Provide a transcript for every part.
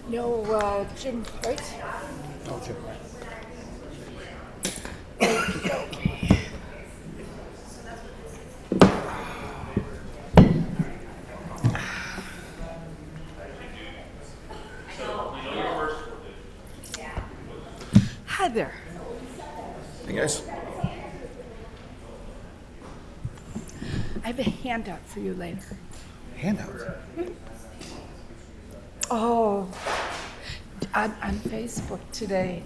No, Jim, right? Oh, Jim. Hi there. Hey, guys. I have a handout for you later. Handout. Oh, on Facebook today,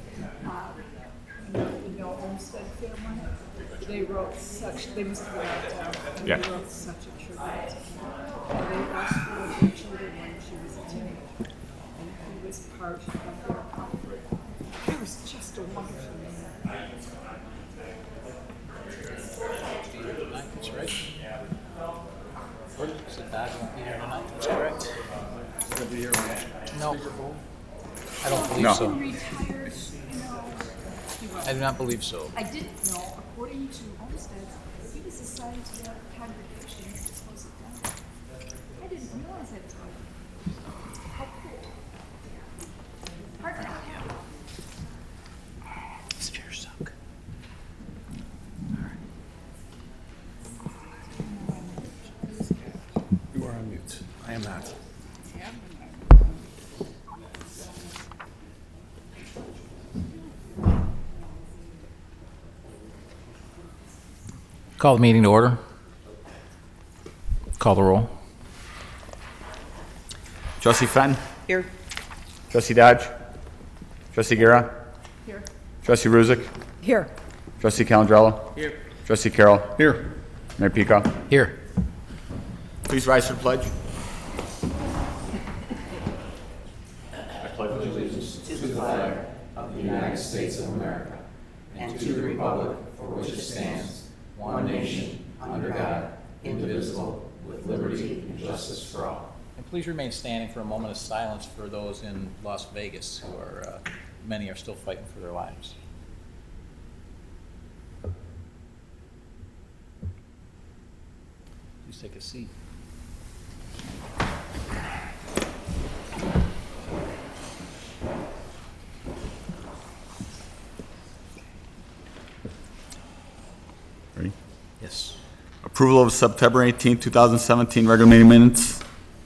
Olmsted family, they wrote such, they must have been out of town. Yeah. They wrote such a tribute. They lost one of their children when she was a teenager, and he was part of their comfort. It was just a wonderful man. That's right. So Dad won't be here tonight, that's correct? He'll be here when No. I don't believe No. so. Retired, I do not believe so. I didn't know, according to Olmsted, he was assigned to that congregation to dispose of them. I didn't realize that time. How cool. Hard to have. These chairs suck. you are on mute. I am not. Call the meeting to order. Call the roll. Trustee Fenton. Here. Trustee Dodge. Trustee Guerra. Here. Trustee Ruzick. Here. Trustee Calandrello. Here. Trustee Carroll. Here. Mayor Pico. Here. Please rise for the pledge. And please remain standing for a moment of silence for those in Las Vegas who are, many are still fighting for their lives. Please take a seat. Ready? Yes. Approval of September 18, 2017 regular meeting minutes.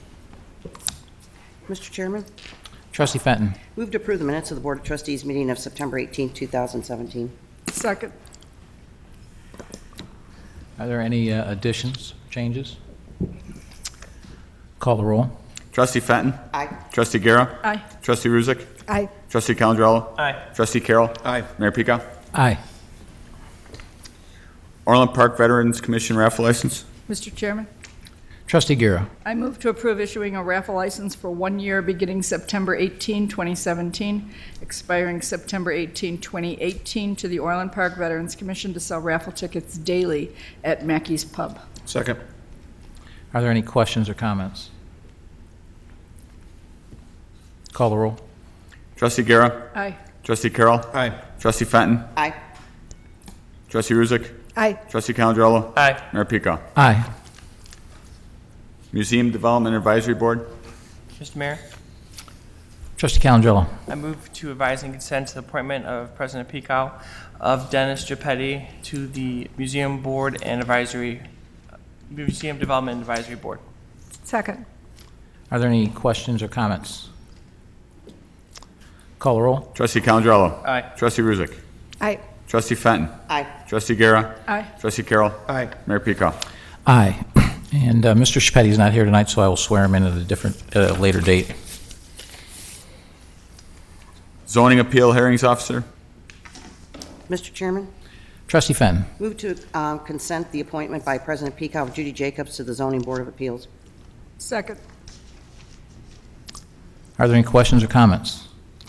Mr. Chairman, Trustee Fenton. move to approve the minutes of the Board of Trustees meeting of September 18, 2017. Second. Are there any additions, changes? Call the roll. Trustee Fenton. Aye. Trustee Guerra. Aye. Trustee Ruzick. Aye. Trustee Calandrello. Aye. Trustee Carroll. Aye. Mayor Pico. Aye. Orland Park Veterans Commission raffle license. Mr. Chairman, Trustee Guerra. I move to approve issuing a raffle license for 1 year beginning September 18, 2017, expiring September 18, 2018, to the Orland Park Veterans Commission to sell raffle tickets daily at Mackey's Pub. Second. Are there any questions or comments? Call the roll. Trustee Guerra. Aye. Trustee Carroll. Aye. Trustee Fenton. Aye. Trustee Ruzick. Aye. Trustee Calandrello. Aye. Mayor Pico. Aye. Museum Development Advisory Board. Mr. Mayor, Trustee Calandrello. I move to advise and consent to the appointment of President Pico of Dennis Gepetti to the Museum Board and Museum Development Advisory Board. Second. Are there any questions or comments? Call the roll. Trustee Calandrello. Aye. Trustee Ruzick. Aye. Trustee Fenton. Aye. Trustee Guerra. Aye. Trustee Carroll. Aye. Mayor Pico. Aye. And Mr. Schapetty is not here tonight, so I will swear him in at a different, later date. Zoning Appeal Hearings Officer. Mr. Chairman, Trustee Fenton. move to consent the appointment by President Peacock of Judy Jacobs to the Zoning Board of Appeals. Second. Are there any questions or comments?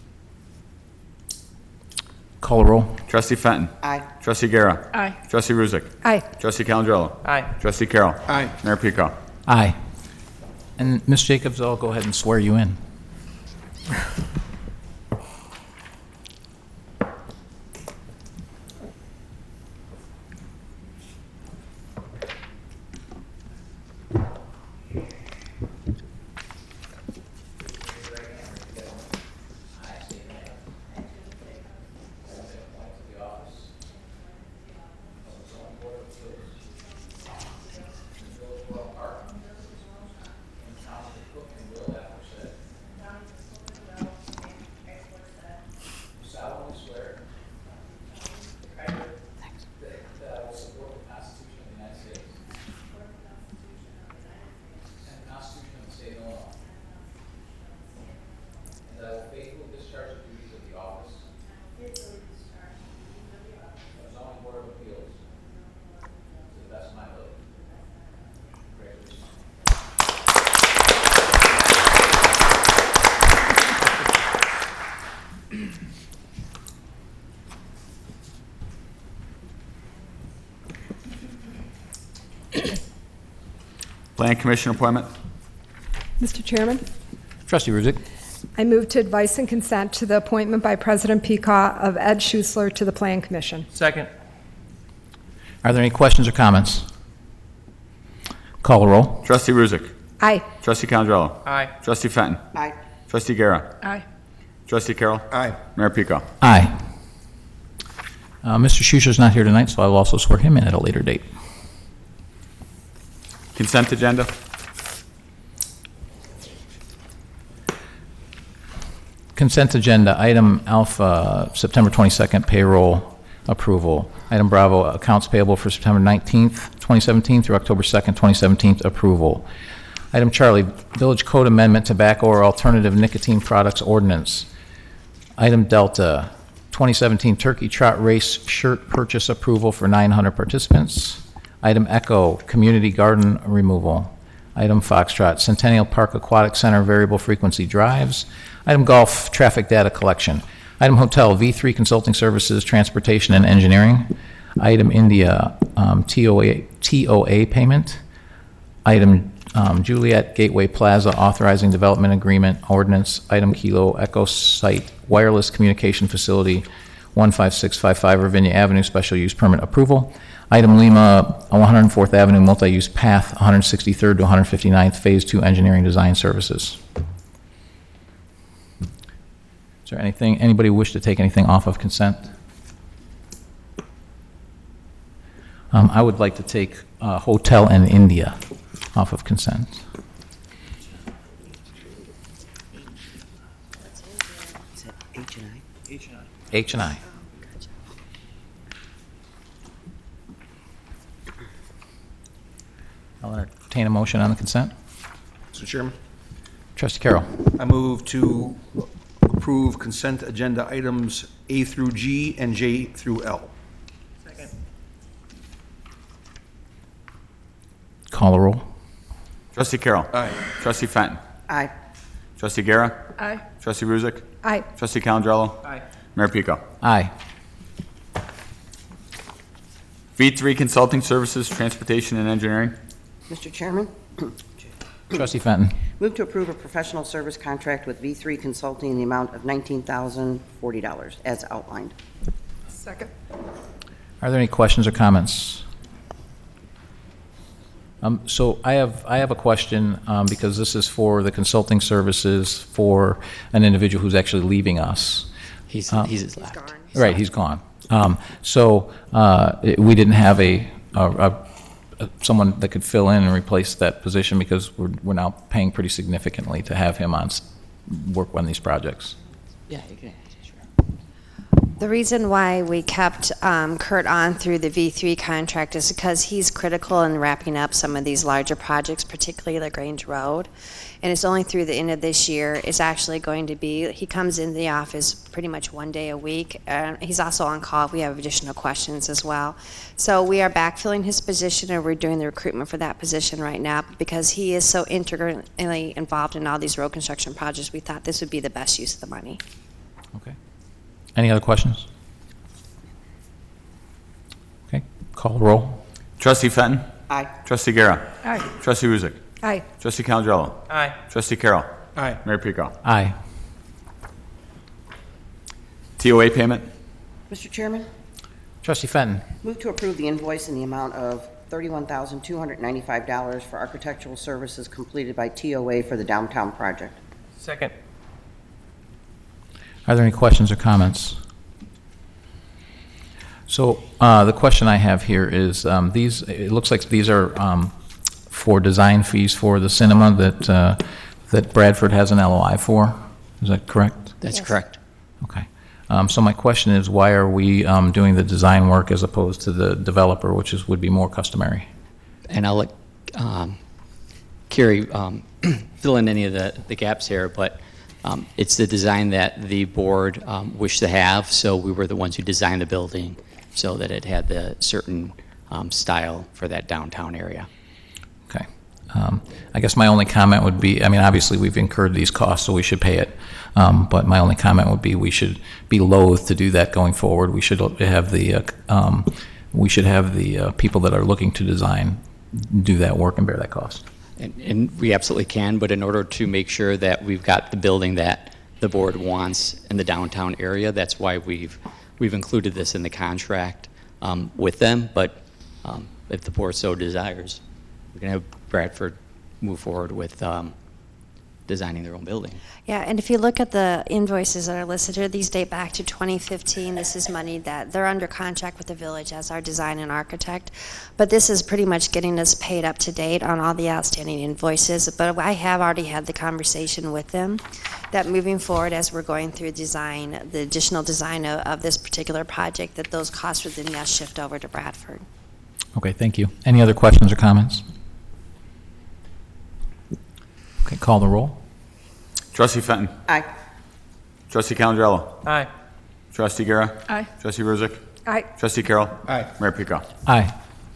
Call the roll. Trustee Fenton. Aye. Trustee Guerra. Aye. Trustee Ruzick. Aye. Trustee Calandrello. Aye. Trustee Carroll. Aye. Mayor Pico. Aye. And Ms. Jacobs, I'll go ahead and swear you in. Plan Commission appointment. Mr. Chairman, Trustee Ruzick. I move to advice and consent to the appointment by President Peacock of Ed Schussler to the Plan Commission. Second. Are there any questions or comments? Call the roll. Trustee Ruzick. Aye. Trustee Condrello. Aye. Trustee Fenton. Aye. Trustee Guerra. Aye. Trustee Carroll. Aye. Mayor Pico. Aye. Mr. Schuster's not here tonight, so I will also swear him in at a later date. Consent agenda. Consent agenda, item alpha, September 22nd payroll approval. Item Bravo, accounts payable for September 19th, 2017 through October 2nd, 2017 approval. Item Charlie, Village Code Amendment Tobacco or Alternative Nicotine Products Ordinance. Item Delta, 2017 Turkey Trot Race Shirt Purchase Approval for 900 participants. Item Echo, Community Garden Removal. Item Foxtrot, Centennial Park Aquatic Center Variable Frequency Drives. Item Golf, Traffic Data Collection. Item Hotel, V3 Services, Transportation and Engineering. Item India, TOA payment. Item Juliet Gateway Plaza Authorizing Development Agreement Ordinance. Item Kilo Echo Site Wireless Communication Facility, 15655 Ravinia Avenue, Special Use Permit Approval. Item Lima, 104th Avenue Multi-Use Path, 163rd to 159th, Phase 2 Engineering Design Services. Is there anything, anybody wish to take anything off of consent? I would like to take Hotel and India off of consent. Is that H and I? H and I. I'll entertain a motion on the consent. Mr. Chairman, Trustee Carroll. I move to approve consent agenda items A through G and J through L. Second. Call the roll. Trustee Carroll. Aye. Trustee Fenton. Aye. Trustee Guerra. Aye. Trustee Ruzick. Aye. Trustee Condrello. Aye. Mayor Pico. Aye. V3 Consulting Services, Transportation and Engineering. Mr. Chairman, Trustee Fenton. move to approve a professional service contract with V3 Consulting in the amount of $19,040 as outlined. Second. Are there any questions or comments? So I have a question, because this is for the consulting services for an individual who's actually leaving us. He's left. Right, he's gone. We didn't have someone that could fill in and replace that position because we're now paying pretty significantly to have him on work on these projects. Yeah, you can. Sure. The reason why we kept Kurt on through the V3 contract is because he's critical in wrapping up some of these larger projects, particularly LaGrange Road. And it's only through the end of this year. It's actually going to be, he comes into the office pretty much one day a week. He's also on call if we have additional questions as well. So we are backfilling his position, and we're doing the recruitment for that position right now. Because he is so integrally involved in all these road construction projects, we thought this would be the best use of the money. Okay. Any other questions? Okay, call the roll. Trustee Fenton. Aye. Trustee Guerra. Aye. Trustee Ruzick. Aye. Trustee Condrello. Aye. Trustee Carroll. Aye. Mayor Pico. Aye. TOA payment. Mr. Chairman, Trustee Fenton. move to approve the invoice in the amount of $31,295 for architectural services completed by TOA for the downtown project. Second. Are there any questions or comments? So the question I have here is, it looks like these are for design fees for the cinema that Bradford has an LOI for. Is that correct? That's correct. Okay. So my question is, why are we doing the design work as opposed to the developer, which would be more customary? And I'll let Carrie fill in any of the gaps here, but it's the design that the board wished to have, so we were the ones who designed the building so that it had the certain style for that downtown area. Okay. I guess my only comment would be, I mean, obviously we've incurred these costs, so we should pay it. But my only comment would be we should be loath to do that going forward. We should have the people that are looking to design do that work and bear that cost. And we absolutely can, but in order to make sure that we've got the building that the board wants in the downtown area, that's why we've included this in the contract with them. But if the board so desires, we can have Bradford move forward with designing their own building. Yeah, and if you look at the invoices that are listed here, these date back to 2015. This is money that they're under contract with the village as our design and architect. But this is pretty much getting us paid up to date on all the outstanding invoices. But I have already had the conversation with them that moving forward as we're going through design, the additional design of this particular project, that those costs would then now shift over to Bradford. Okay, thank you. Any other questions or comments? Okay, call the roll. Trustee Fenton. Aye. Trustee Calandrello. Aye. Trustee Guerra. Aye. Trustee Ruzick. Aye. Trustee Carroll. Aye. Mayor Pico. Aye.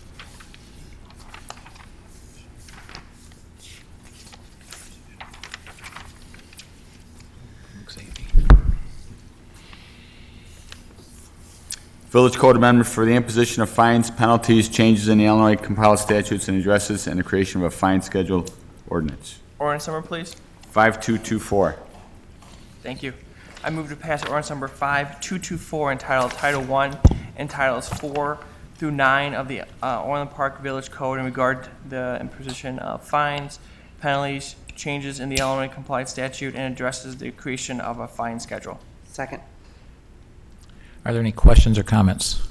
Village Code Amendment for the imposition of fines, penalties, changes in the Illinois compiled statutes and addresses, and the creation of a fine schedule ordinance. Ordinance number, please. 5224. Thank you. I move to pass ordinance number 5224 entitled Title I and Titles 4 through 9 of the Orland Park Village Code in regard to the imposition of fines, penalties, changes in the Illinois compliance statute, and addresses the creation of a fine schedule. Second. Are there any questions or comments?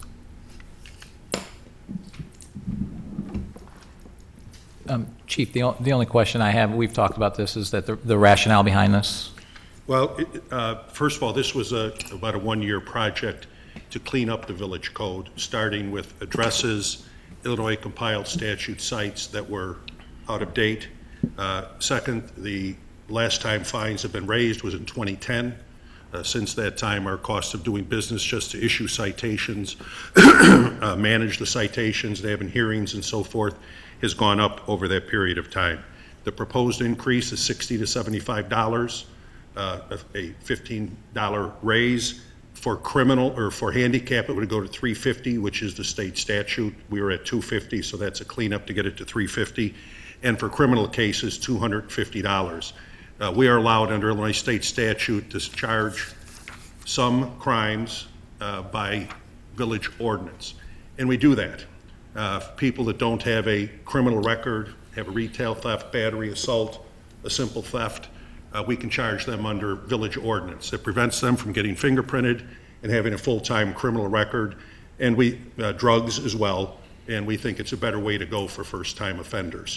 Chief, the only question I have, we've talked about this, is that the rationale behind this? Well, first of all, this was about a one-year project to clean up the village code, starting with addresses, Illinois compiled statute sites that were out of date. Second, the last time fines have been raised was in 2010. Since that time, our cost of doing business just to issue citations, manage the citations, having hearings and so forth, has gone up over that period of time. The proposed increase is $60 to $75, a $15 raise. For criminal or for handicap, it would go to $350, which is the state statute. We were at $250, so that's a cleanup to get it to $350. And for criminal cases, $250. We are allowed under Illinois state statute to charge some crimes by village ordinance. And we do that. People that don't have a criminal record, have a retail theft, battery, assault, a simple theft, we can charge them under village ordinance. It prevents them from getting fingerprinted and having a full-time criminal record, and drugs as well, and we think it's a better way to go for first-time offenders.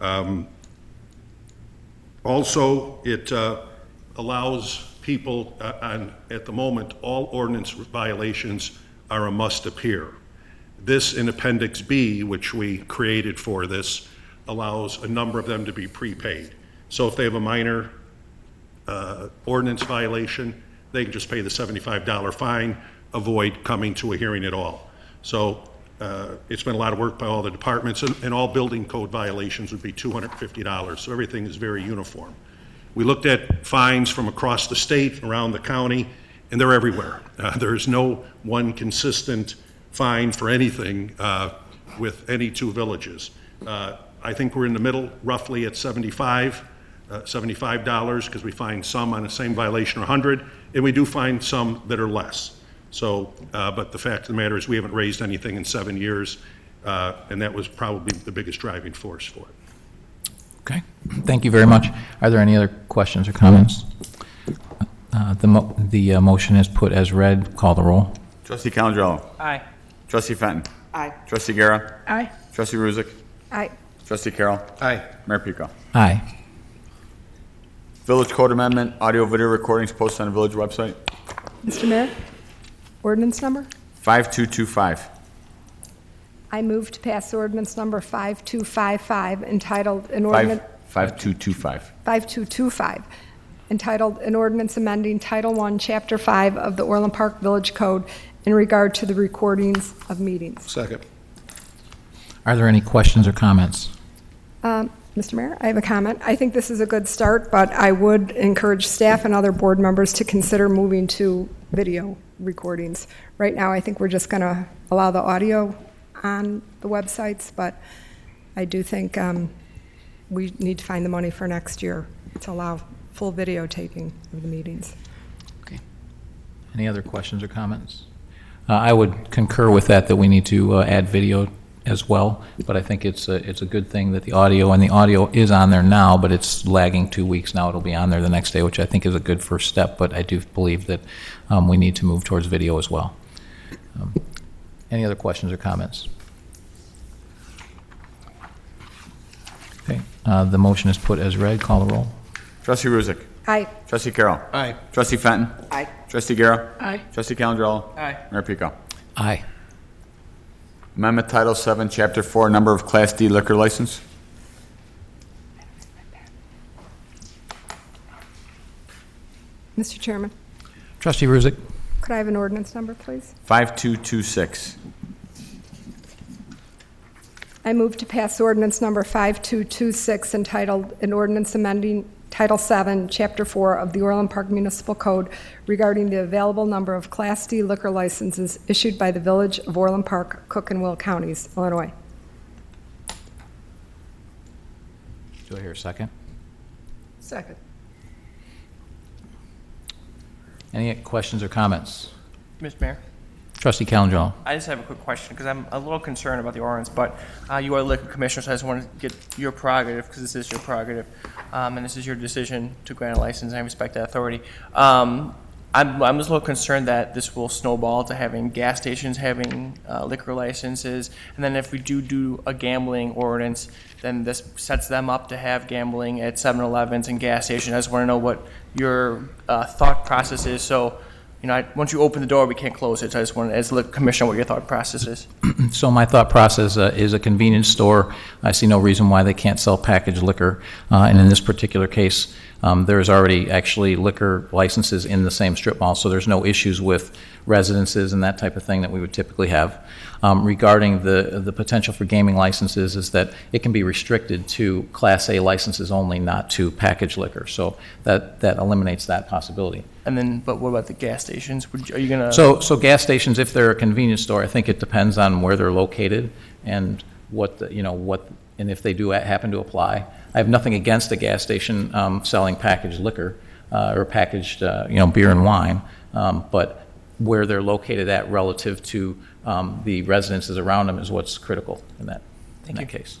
Also, it allows people, at the moment, all ordinance violations are a must appear. This in Appendix B, which we created for this, allows a number of them to be prepaid. So if they have a minor ordinance violation, they can just pay the $75 fine, avoid coming to a hearing at all. So it's been a lot of work by all the departments, and all building code violations would be $250, so everything is very uniform. We looked at fines from across the state, around the county, and they're everywhere. There is no one consistent fine for anything with any two villages. I think we're in the middle, roughly at $75 because we find some on the same violation 100, and we do find some that are less. So, but the fact of the matter is we haven't raised anything in 7 years, and that was probably the biggest driving force for it. Okay, thank you very much. Are there any other questions or comments? The motion is put as read. Call the roll. Trustee Calandrello. Aye. Trustee Fenton. Aye. Trustee Guerra. Aye. Trustee Ruzick. Aye. Trustee Carroll. Aye. Mayor Pico. Aye. Village Code Amendment, audio-video recordings posted on the village website. Mr. Mayor, ordinance number? 5225. I move to pass ordinance number 5255 entitled an ordinance... 5225. 5225, entitled an ordinance amending Title I, Chapter 5 of the Orland Park Village Code in regard to the recordings of meetings. Second. Are there any questions or comments? Mr. Mayor, I have a comment. I think this is a good start, but I would encourage staff and other board members to consider moving to video recordings. Right now, I think we're just going to allow the audio on the websites, but I do think we need to find the money for next year to allow full videotaping of the meetings. Any other questions or comments? I would concur with that we need to add video as well, but I think it's a good thing that the audio is on there now, but it's lagging 2 weeks now. It'll be on there the next day, which I think is a good first step, but I do believe that we need to move towards video as well. Any other questions or comments? Okay, the motion is put as read. Call the roll. Trustee Ruzick. Aye. Trustee Carroll. Aye. Trustee Fenton. Aye. Trustee Garrett. Aye. Trustee Calandrella. Aye. Mayor Pico. Aye. Amendment Title 7, Chapter 4, number of Class D liquor license. Mr. Chairman, Trustee Ruzick. could I have an ordinance number, please? 5226. I move to pass ordinance number 5226 entitled, an ordinance amending Title 7, Chapter 4 of the Orland Park Municipal Code regarding the available number of Class D liquor licenses issued by the Village of Orland Park, Cook and Will Counties, Illinois. Do I hear a second? Second. Any questions or comments? Mr. Mayor? Trustee Calandrella. I just have a quick question, because I'm a little concerned about the ordinance, but you are the liquor commissioner, so I just want to get your prerogative, because this is your prerogative, and this is your decision to grant a license, and I respect that authority. I'm just a little concerned that this will snowball to having gas stations having liquor licenses, and then if we do a gambling ordinance, then this sets them up to have gambling at 7-Elevens and gas stations. I just want to know what your thought process is, so once you open the door, we can't close it. So I just wanted, as the commissioner, what your thought process is. So my thought process is a convenience store. I see no reason why they can't sell packaged liquor. And in this particular case, there's already actually liquor licenses in the same strip mall, so there's no issues with residences and that type of thing that we would typically have. Regarding the potential for gaming licenses is that it can be restricted to Class A licenses only, not to packaged liquor. So that eliminates that possibility. And then, but what about the gas stations? Are you gonna? So gas stations, if they're a convenience store, I think it depends on where they're located and and if they do happen to apply. I have nothing against a gas station selling packaged liquor or packaged beer and wine, but where they're located at relative to the residences around them is what's critical in that case.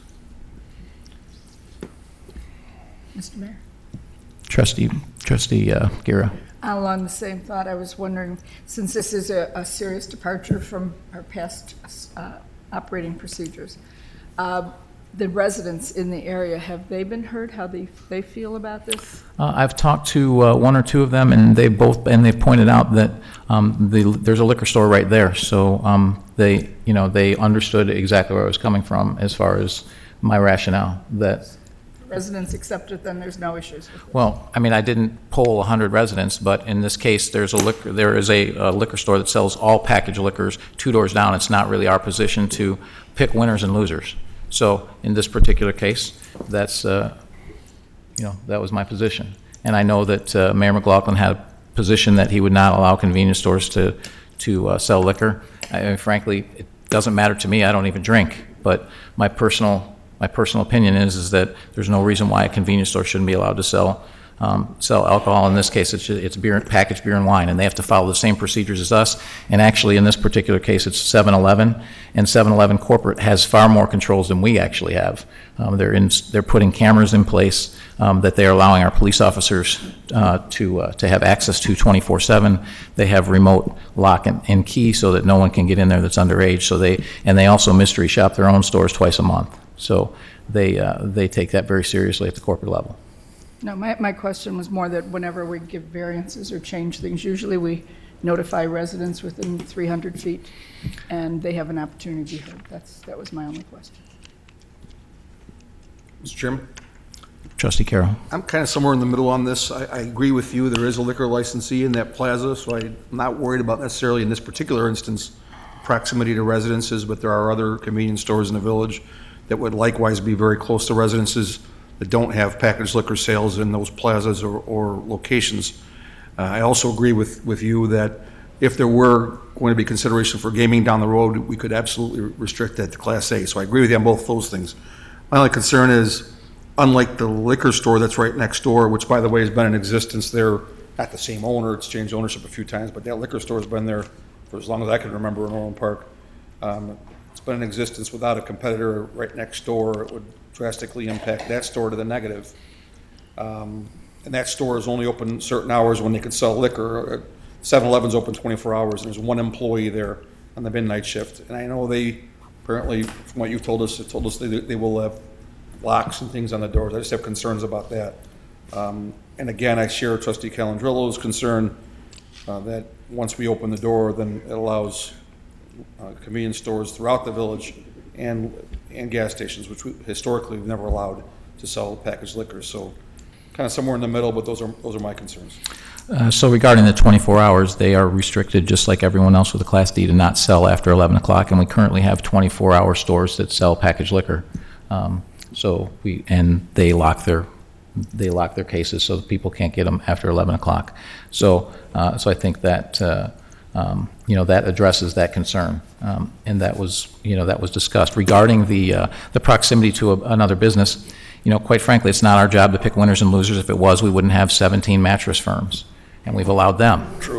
Mr. Mayor? Trustee Guerra. Along the same thought, I was wondering, since this is a serious departure from our past operating procedures, the residents in the area, have they been heard, how they feel about this? I've talked to one or two of them, and they've pointed out that there's a liquor store right there, so they understood exactly where I was coming from as far as my rationale. That Residents accept it, then there's no issues with it. well, I mean, I didn't poll 100 residents, but in this case, there is a liquor store that sells all packaged liquors 2 doors down. It's not really our position to pick winners and losers. So in this particular case, that's that was my position. And I know that Mayor McLaughlin had a position that he would not allow convenience stores to sell liquor. Frankly, it doesn't matter to me. I don't even drink. But my personal opinion is that there's no reason why a convenience store shouldn't be allowed to sell alcohol. In this case, it's packaged beer and wine, and they have to follow the same procedures as us. And actually, in this particular case, it's 7-Eleven, and 7-Eleven corporate has far more controls than we actually have. They're putting cameras in place that they are allowing our police officers to have access to 24/7. They have remote lock and key so that no one can get in there that's underage. So they also mystery shop their own stores twice a month. So they take that very seriously at the corporate level. No, my question was more that whenever we give variances or change things, usually we notify residents within 300 feet, and they have an opportunity to be heard. That was my only question. Mr. Chairman? Trustee Carroll. I'm kind of somewhere in the middle on this. I agree with you. There is a liquor licensee in that plaza, so I'm not worried about necessarily in this particular instance proximity to residences, but there are other convenience stores in the village that would likewise be very close to residences that don't have packaged liquor sales in those plazas or locations. I also agree with you that if there were going to be consideration for gaming down the road, we could absolutely restrict that to Class A. So I agree with you on both those things. My only concern is unlike the liquor store that's right next door, which, by the way, has been in existence there, not the same owner, it's changed ownership a few times, but that liquor store has been there for as long as I can remember in Orland Park. It's been in existence without a competitor right next door. It would drastically impact that store to the negative. And that store is only open certain hours when they can sell liquor. 7-Eleven's open 24 hours, and there's one employee there on the midnight shift. And I know they, apparently, from what you've told us, they will have locks and things on the doors. I just have concerns about that. And again, I share Trustee Calandrillo's concern that once we open the door, then it allows convenience stores throughout the village and gas stations, which we historically have never allowed to sell packaged liquor. So kind of somewhere in the middle, but those are my concerns. So regarding the 24 hours, they are restricted, just like everyone else with a Class D, to not sell after 11 o'clock, and we currently have 24-hour stores that sell packaged liquor. They lock their cases so that people can't get them after 11 o'clock. So I think that that addresses that concern, and that was discussed regarding the proximity to another business. Quite frankly, it's not our job to pick winners and losers. If it was, we wouldn't have 17 mattress firms, and we've allowed them. True.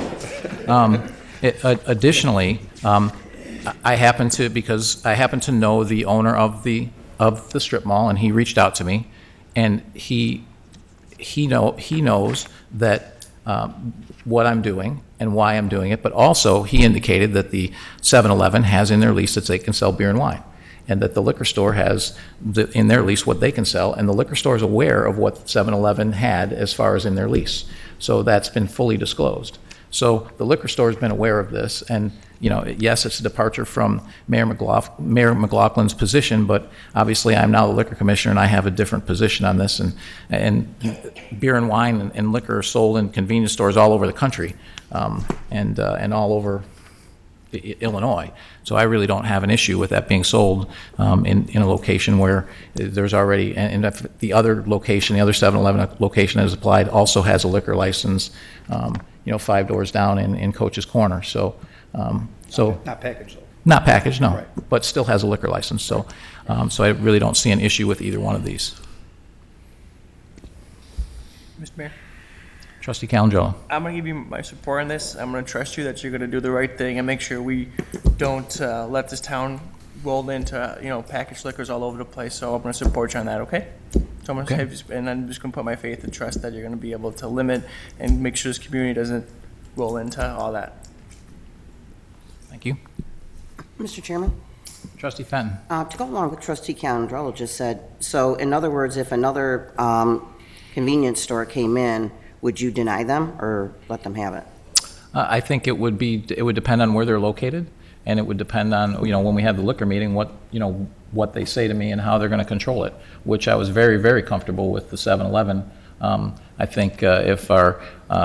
Additionally, I happen to know the owner of the strip mall, and he reached out to me, and he knows that what I'm doing and why I'm doing it, but also he indicated that the 7-Eleven has in their lease that they can sell beer and wine, and that the liquor store has in their lease what they can sell, and the liquor store is aware of what 7-Eleven had as far as in their lease. So that's been fully disclosed. So the liquor store has been aware of this, and yes, it's a departure from Mayor McLaughlin's position, but obviously I'm now the liquor commissioner and I have a different position on this, and beer and wine and liquor are sold in convenience stores all over the country, and all over Illinois. So I really don't have an issue with that being sold in a location where there's already, and if the other location, the other 7-Eleven location that is applied also has a liquor license, 5 doors down in Coach's Corner. So Not packaged, though. Not packaged, no, Right. but still has a liquor license. So I really don't see an issue with either one of these. Mr. Mayor, Trustee Calandrello. I'm going to give you my support on this. I'm going to trust you that you're going to do the right thing and make sure we don't let this town roll into, packaged liquors all over the place. So I'm going to support you on that, okay? So I'm going to and I'm just going to put my faith and trust that you're going to be able to limit and make sure this community doesn't roll into all that. Thank you. Mr. Chairman? Trustee Fenton. To go along with Trustee Calandrello just said, so in other words, if another convenience store came in, would you deny them or let them have it? I think it would depend on where they're located, and it would depend on, when we have the liquor meeting, what they say to me and how they're going to control it, which I was very, very comfortable with the 7-Eleven. I think if our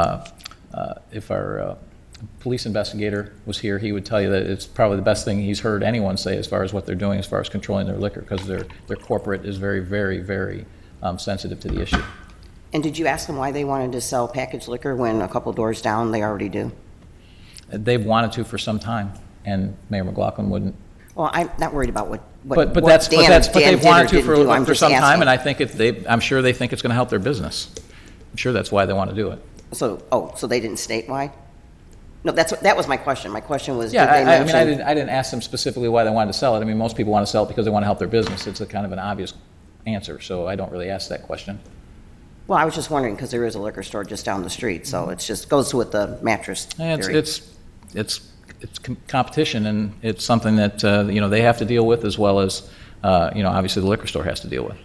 police investigator was here, he would tell you that it's probably the best thing he's heard anyone say as far as what they're doing as far as controlling their liquor, because their corporate is very, very, very sensitive to the issue. And did you ask them why they wanted to sell packaged liquor when a couple doors down they already do? They've wanted to for some time, and Mayor McLaughlin wouldn't. Well, I'm not worried about what But Dan they've wanted to did or didn't do. I'm for just some time, asking. and I think I'm sure they think it's going to help their business. I'm sure that's why they want to do it. So they didn't state why? No, that was my question. My question was, Yeah, did they mention? I didn't ask them specifically why they wanted to sell it. I mean, most people want to sell it because they want to help their business. It's a kind of an obvious answer, so I don't really ask that question. Well, I was just wondering because there is a liquor store just down the street, so it just goes with the mattress And theory. it's competition, and it's something that they have to deal with, as well as obviously the liquor store has to deal with.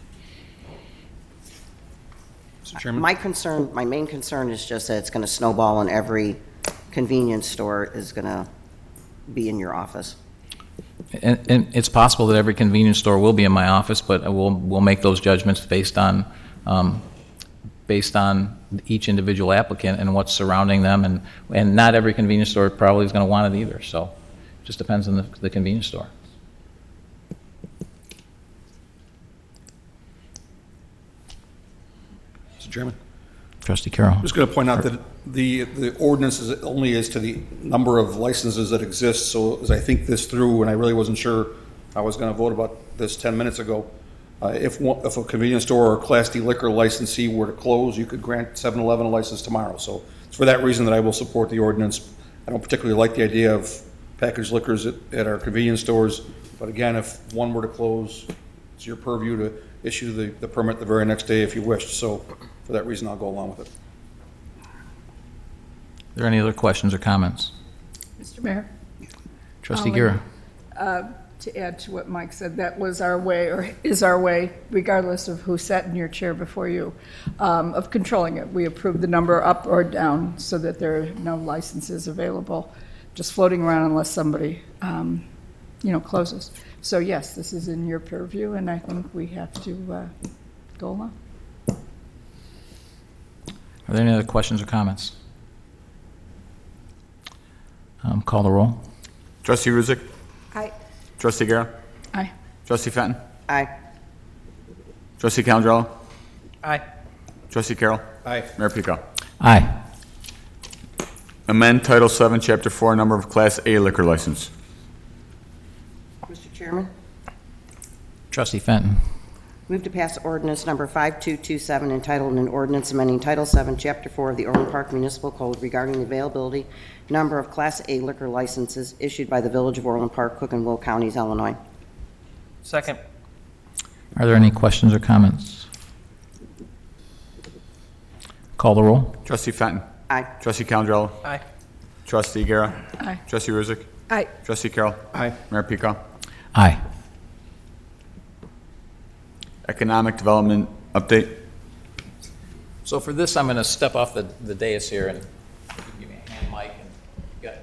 Mr. Chairman? My main concern is just that it's going to snowball and every convenience store is going to be in your office. And it's possible that every convenience store will be in my office, but we'll make those judgments based on each individual applicant and what's surrounding them, and not every convenience store probably is going to want it either. So it just depends on the convenience store. Mr. Chairman? Trustee Carroll. I'm just going to point out that the ordinance is only as to the number of licenses that exist. So as I think this through, and I really wasn't sure I was going to vote about this 10 minutes ago, If a convenience store or Class D liquor licensee were to close, you could grant 7-Eleven a license tomorrow. So it's for that reason that I will support the ordinance. I don't particularly like the idea of packaged liquors at our convenience stores, but again, if one were to close, it's your purview to issue the permit the very next day if you wished. So for that reason, I'll go along with it. Are there any other questions or comments? Mr. Mayor? Trustee I'll, Gira. To add to what Mike said, that was our way, or is our way, regardless of who sat in your chair before you, of controlling it. We approved the number up or down so that there are no licenses available, just floating around unless somebody, closes. So yes, this is in your purview, and I think we have to go along. Are there any other questions or comments? Call the roll. Trustee Ruzick. Aye. Trustee Guerra. Aye. Trustee Fenton. Aye. Trustee Calandrello. Aye. Trustee Carroll. Aye. Mayor Pico. Aye. Amend Title 7, Chapter 4, number of Class A liquor license. Mr. Chairman, Trustee Fenton. move to pass ordinance number 5227 entitled an ordinance amending Title 7, Chapter 4 of the Orland Park Municipal Code regarding the availability number of Class A liquor licenses issued by the Village of Orland Park, Cook and Will Counties, Illinois. Second. Are there any questions or comments? Call the roll. Trustee Fenton. Aye. Trustee Calandrello. Aye. Trustee Guerra. Aye. Trustee Ruzick. Aye. Trustee Carroll. Aye. Mayor Pico. Aye. Economic Development Update. So for this, I'm going to step off the dais here and give me a hand mic and got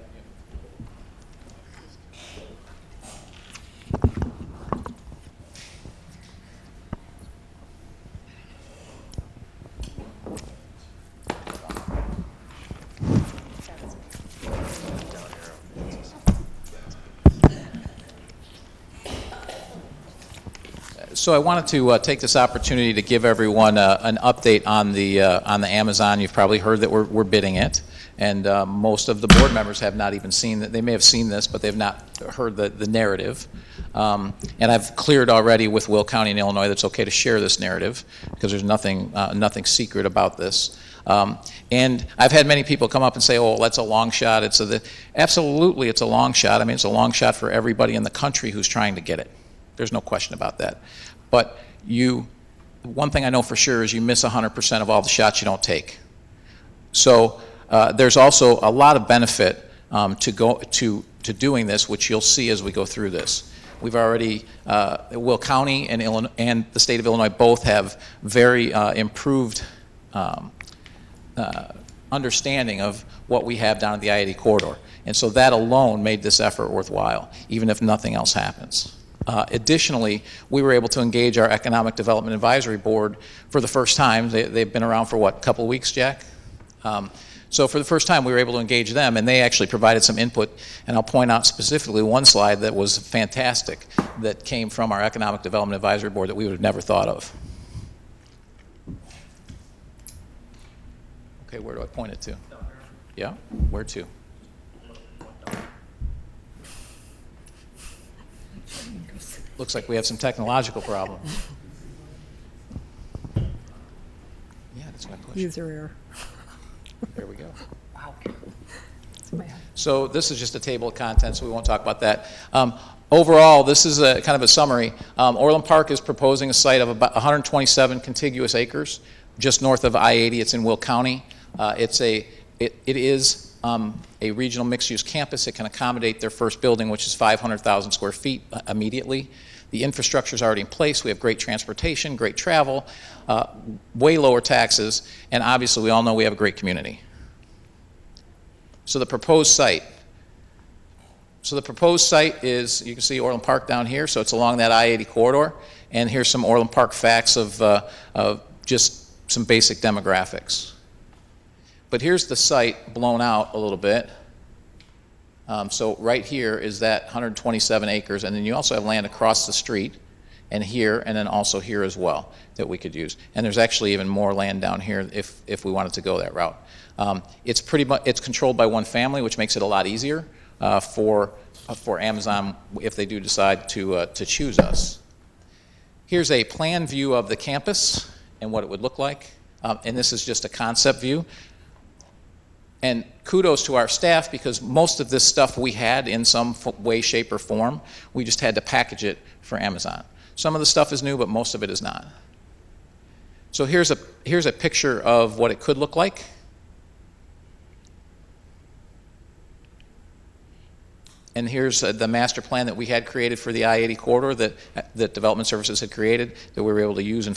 So I wanted to take this opportunity to give everyone an update on the Amazon. You've probably heard that we're bidding it, and most of the board members have not even seen that. They may have seen this, but they've not heard the narrative. And I've cleared already with Will County in Illinois that's okay to share this narrative because there's nothing secret about this. And I've had many people come up and say, "Oh, that's a long shot." Absolutely, it's a long shot. I mean, it's a long shot for everybody in the country who's trying to get it. There's no question about that. But one thing I know for sure is you miss 100% of all the shots you don't take. So there's also a lot of benefit to doing this, which you'll see as we go through this. We've already, Will County and the state of Illinois both have very improved understanding of what we have down at the I-80 corridor. And so that alone made this effort worthwhile, even if nothing else happens. Additionally, we were able to engage our Economic Development Advisory Board for the first time. They've been around for, what, a couple of weeks, Jack? So for the first time, we were able to engage them, and they actually provided some input. And I'll point out specifically one slide that was fantastic that came from our Economic Development Advisory Board that we would have never thought of. Okay, where do I point it to? Yeah, where to? Looks like we have some technological problem. Yeah, that's my question. User error. There we go. Wow. It's my head. So this is just a table of contents, so we won't talk about that. Overall, this is a kind of a summary. Orland Park is proposing a site of about 127 contiguous acres just north of I-80. It's in Will County. It is a regional mixed-use campus. It can accommodate their first building, which is 500,000 square feet immediately. The infrastructure is already in place. We have great transportation, great travel, way lower taxes, and obviously we all know we have a great community. So the proposed site. Is, you can see Orland Park down here, so it's along that I-80 corridor, and here's some Orland Park facts of just some basic demographics. But here's the site blown out a little bit. So right here is that 127 acres, and then you also have land across the street, and here, and then also here as well that we could use. And there's actually even more land down here if we wanted to go that route. It's pretty much controlled by one family, which makes it a lot easier for Amazon if they do decide to choose us. Here's a plan view of the campus and what it would look like, and this is just a concept view. And kudos to our staff, because most of this stuff we had in some way, shape, or form. We just had to package it for Amazon. Some of the stuff is new, but most of it is not. So here's a picture of what it could look like. And here's the master plan that we had created for the I-80 corridor that Development Services had created, that we were able to use and